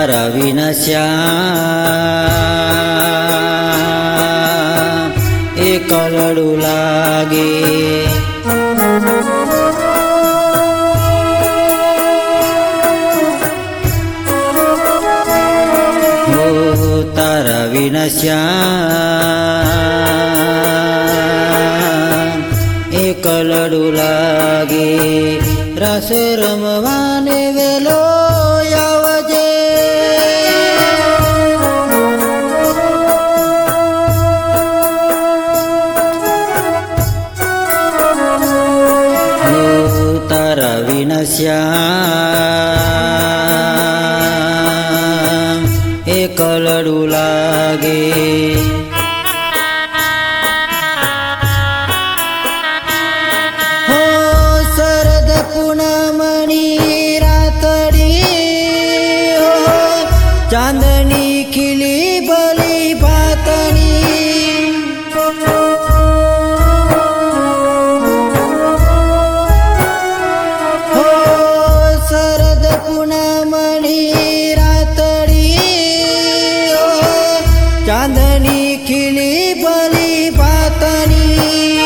તારા વિના શ્યામ એક લડું લાગે તારા વિના શ્યામ એક લડું લાગે રાસ રમવાને વેલો આવજે તારા વિના શ્યામ એક લડું લાગે શરદ પૂનમની રાતડી ચાંદની ખીલી ભલી ભાતની શરદ પૂનમની રાતડી ચાંદની ખીલી ભલી ભાતની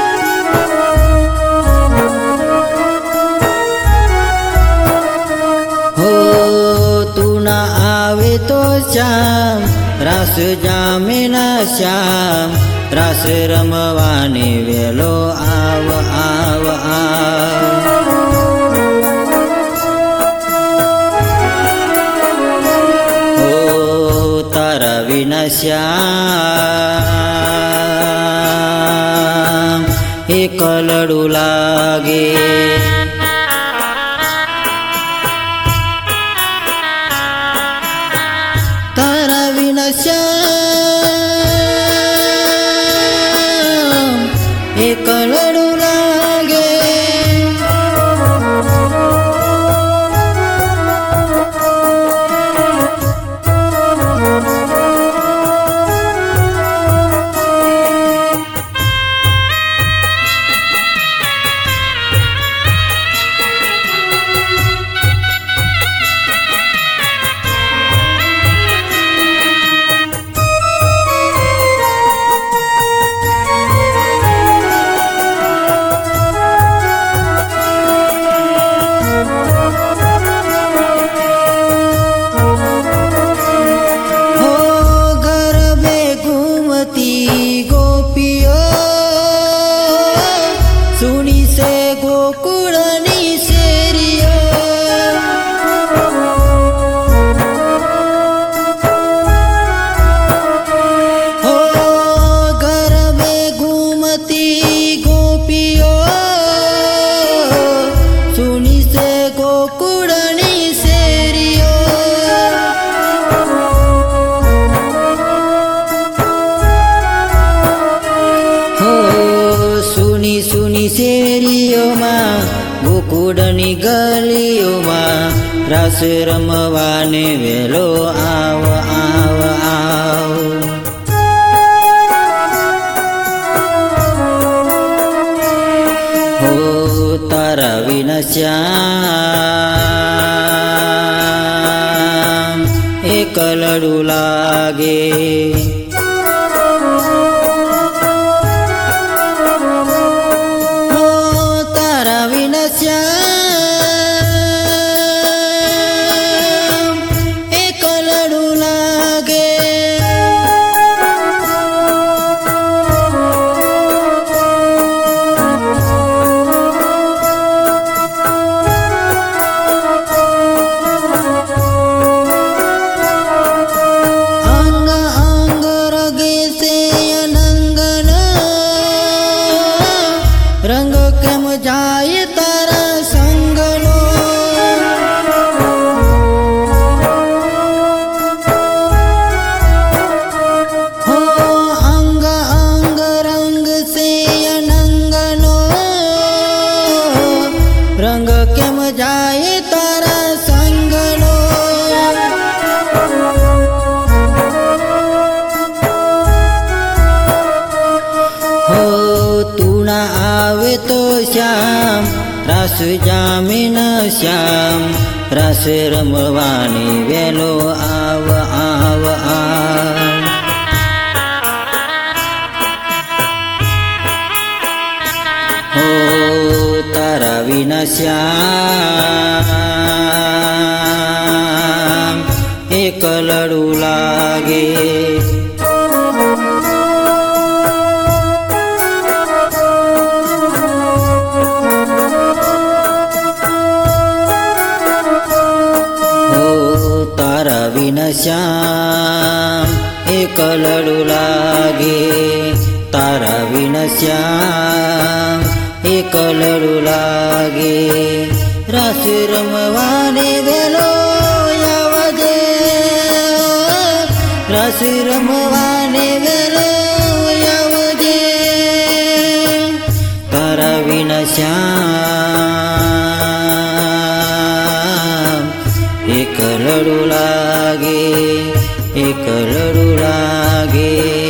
તું ના આવે તો શ્યામ રાસ જામે ના શ્યામ રાસ રમવાને વેલો આવ આવ આવ તારા વિના શ્યામ એક લડું લાગે તારા વિના શ્યામ એક લડું લાગે સુની સે ગોકુળની શેરીઓ હો ગરબે ઘૂમતી ગોપીઓ સુની સે ગોકુળની શેરીઓ સુની સુની શેરીઓમાં ગોકુળની ગલીઓમાં રાસ રમવાને વેલો આવ આવ આવ હો તારા વિના શ્યામ એક લડું લાગે એક લડું લાગે અંગ અંગ રગે સે અનંગન રંગ કેમ જાય તારા સંગનો હો અંગ અંગ રંગ સે અનંગનો રંગ કેમ જાય તારા સંગનો હો તું ના આવે તો શ્યામ રાસ જામે ના શ્યામ રાસ રમવાની વેલો આવ આવ આવ. હો તારા વિના શ્યામ એકલડું લાગે. તારા વિના શ્યામ એકલડું લાગે. તારા વિના શ્યામ એકલડું લાગે. રાસ રમવાને વેલો આવજે. રાસ રમવાને વેલો આવજે. તારા વિના શ્યામ એકલડું લાગે. એકલડું લાગે.